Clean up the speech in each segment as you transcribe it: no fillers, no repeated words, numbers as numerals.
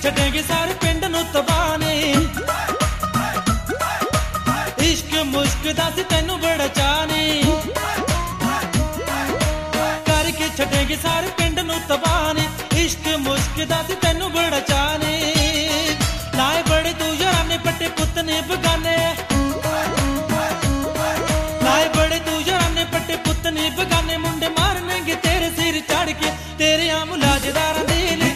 ਛੱਡੇਂਗੇ ਸਾਰੇ ਪਿੰਡ ਨੂੰ ਤਬਾਹ ਨੇ। ਇਸ਼ਕ ਮੁਸ਼ਕ ਦਾ ਸੀ ਤੈਨੂੰ ਬੜਾ ਚਾਅ ਨੇ, ਕਰਕੇ ਛੱਡੇਂਗੇ ਸਾਰੇ ਪਿੰਡ ਨੂੰ ਤਬਾਹ ਨੇ। ਇਸ਼ਕ ਮੁਸ਼ਕ ਦਾ ਸੀ ਤੈਨੂੰ ਬੜਾ ਚਾਅ ਨੇ, ਲਾਏ ਬੜੇ ਤੂੰ ਯਾਰਾਨੇ ਪੱਟੇ ਪੁੱਤ ਨੇ ਬਗਾਨੇ, ਲਾਏ ਬੜੇ ਤੂੰ ਯਾਰਾਨੇ ਪੱਟੇ ਪੁੱਤ ਨੇ ਬਗਾਨੇ। ਮੁੰਡੇ ਮਾਰਨਗੇ ਤੇਰੇ ਸਿਰ ਚੜ ਕੇ, ਤੇਰੇ ਆ ਮੁਲਾਜ਼ਦਾਰਾਂ ਦੇ ਨਿੱਤ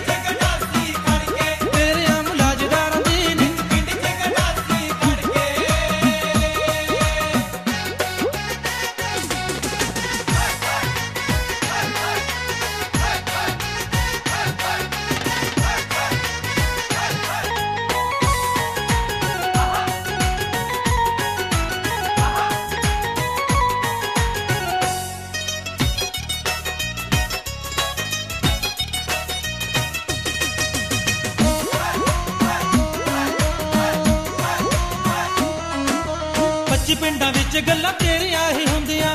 ਪਿੰਡਾਂ ਵਿੱਚ ਗੱਲਾਂ ਤੇਰੀਆਂ ਹੀ ਹੁੰਦੀਆਂ,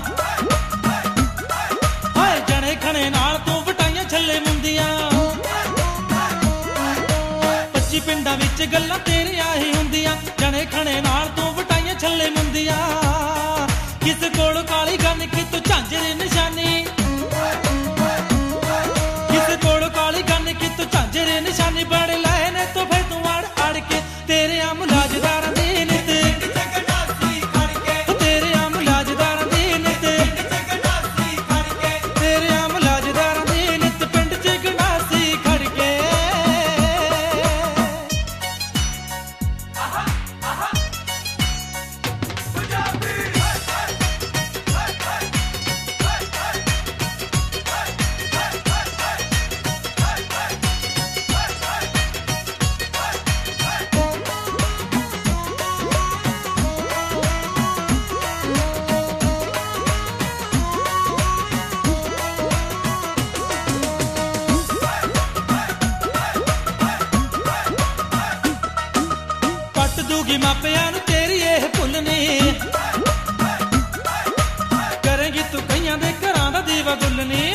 ਹਾਏ ਜਣੇ ਖਣੇ ਨਾਲ ਤੂੰ ਵਟਾਈਆਂ ਛੱਲੇ ਮੁੰਦੀਆਂ। 25 ਪਿੰਡਾਂ ਵਿੱਚ ਗੱਲਾਂ ਤੇਰੀਆਂ ਹੀ ਹੁੰਦੀਆਂ, ਜਣੇ ਖਣੇ ਨਾਲ ਤੂੰ ਵਟਾਈਆਂ ਛੱਲੇ ਮੁੰਦੀਆਂ। ਕਿਸ ਕੋਲ ਕਾਲੀ ਗੰਨ ਕੀ ਤੂੰ ਝਾਂਜਰੇ ਨਿਸ਼ਾਨੀ, ਕਿਸ ਕੋਲ ਕਾਲੀ ਗੰਨ ਕੀ ਤੂੰ ਝਾਂਜਰੇ ਨਿਸ਼ਾਨੀ। ਬੜੇ ਲਾਏ ਨੇ ਤੂੰ ਫਿਰ ਤੂੰ ਅੜ ਅੜ ਕੇ, ਤੇਰੇ ਆ ਮੁਲਾਜ਼ਦਾਰਾਂ ਦੇ ਨਿੱਤ ਦੂਗੀ ਮਾਪਿਆਂ ਨੂੰ ਤੇਰੀ ਇਹ ਭੁੱਲ ਨੀ, ਕਰੇਂਗੀ ਤੂੰ ਕਈਆਂ ਦੇ ਘਰਾਂ ਦਾ ਦੀਵਾ ਗੁੱਲ ਨੀ।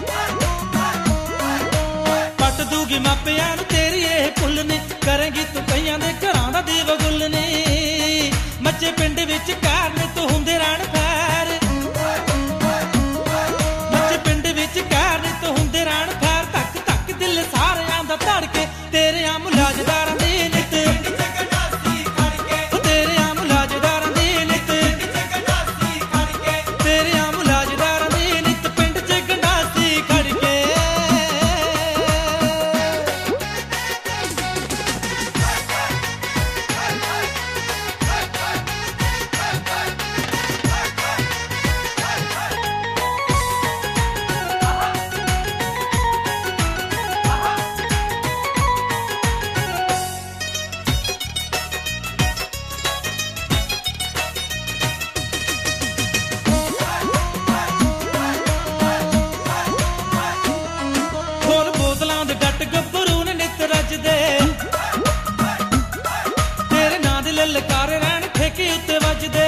ਪੱਟ ਦੂਗੀ ਮਾਪਿਆਂ ਨੂੰ ਤੇਰੀ ਇਹ ਭੁੱਲ ਨੀ, ਕਰੇਂਗੀ ਤੂੰ ਕਈਆਂ ਦੇ ਘਰਾਂ ਦਾ ਦੀਵਾ ਗੁੱਲ ਨੀ। ਮੱਚੇ ਪਿੰਡ ਵਿੱਚ ਕਾਰਨ ਤੂੰ ਹੁੰਦੇ ਰਹਿਣ ਫੈਰ, ਮੱਚੇ ਪਿੰਡ ਵਿੱਚ ਕਾਰਨ ਤੂੰ ਹੁੰਦੇ ਰਹਿਣ ਫੈਰ। ਧੱਕ ਧੱਕ ਦਿਲ ਸਾਰਿਆਂ ਦਾ ਧੜਕੇ, ਤੇਰੇ ਆ ਮੁਲਾਜ਼ਦਾਰਾਂ ਦੀ ਨਿੱਤ ਲਲਕਾਰੇ ਰਹਿਣ ਠੇਕੇ ਉੱਤੇ ਵੱਜਦੇ।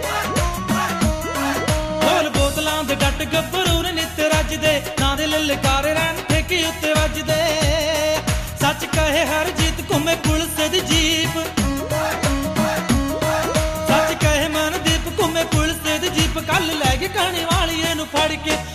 ਢੋਲ ਬੋਤਲਾਂ ਦੇ ਡੱਟ ਗੱਭਰੂ ਨੇ ਨਿੱਤ ਰੱਜਦੇ, ਨਾਂ ਦੇ ਲਲਕਾਰੇ ਰਹਿਣ ਠੇਕੇ ਉੱਤੇ ਵੱਜਦੇ। ਸੱਚ ਕਹੇ ਹਰਜੀਤ ਘੁੰਮੇ ਪੁਲਿਸ ਦੀ ਜੀਪ, ਸੱਚ ਕਹੇ ਮਨਦੀਪ ਘੁੰਮੇ ਪੁਲਿਸ ਦੀ ਜੀਪ। ਕੱਲ ਲੈ ਕੇ ਕਹਾਣੀ ਵਾਲੀਏ ਨੂੰ ਫੜ ਕੇ,